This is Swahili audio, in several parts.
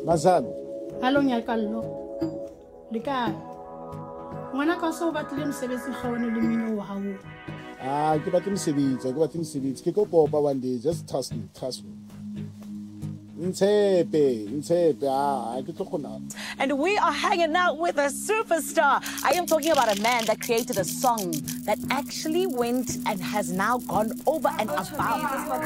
Mazalo. Hallo Nyakallo. Le kae? Ngwana ka so batlile mosebetsi kgaone le mmino wa hao. Ke batla mosebetsi. Ke go popa one day, just trust me. And we are hanging out with a superstar. I am talking about a man that created a song that actually went and has now gone over and above.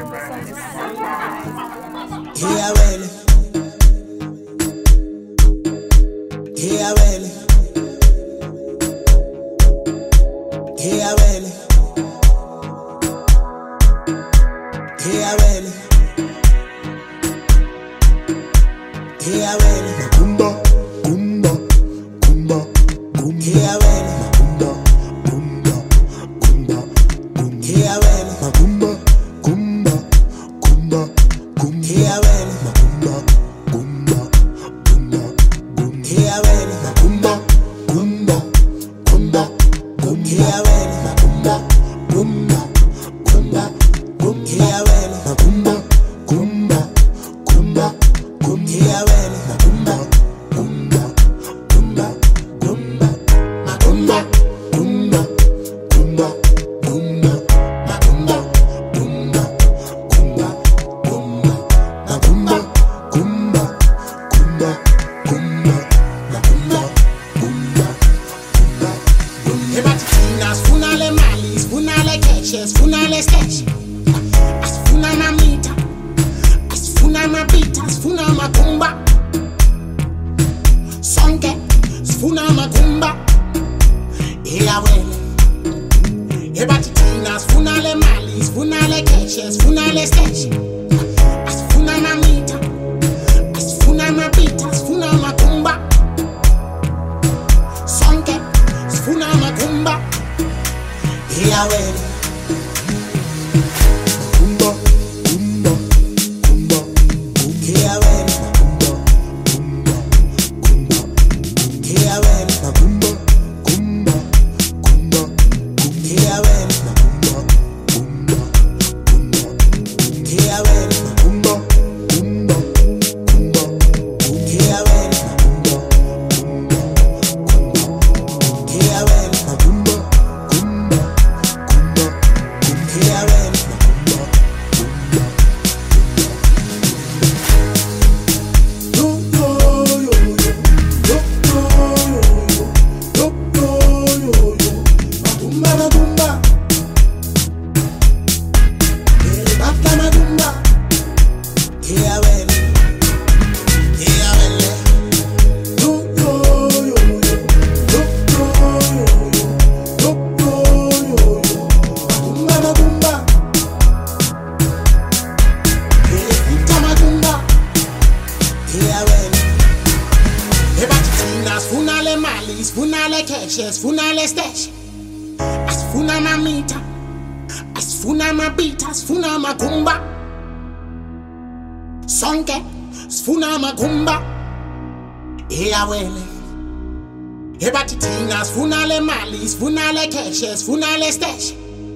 Funale stash.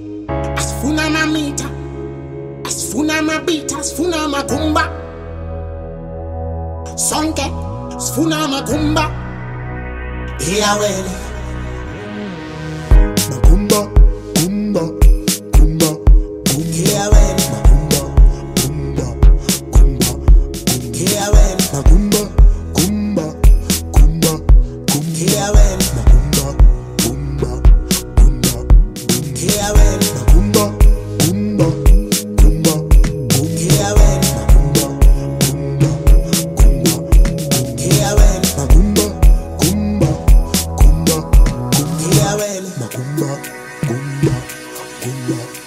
Asfuna mamita. Asfuna mabita. Asfuna makumba. Sonke. Asfuna makumba. Iyawele. Makumba. Kumba. Kumba. Kumba. Iyawele. Makumba. Kumba. Kumba. Kumba. Iyawele. Makumba. Kumba. Kumba. Kumba. Iyawele. Gumba, gumba, gumba.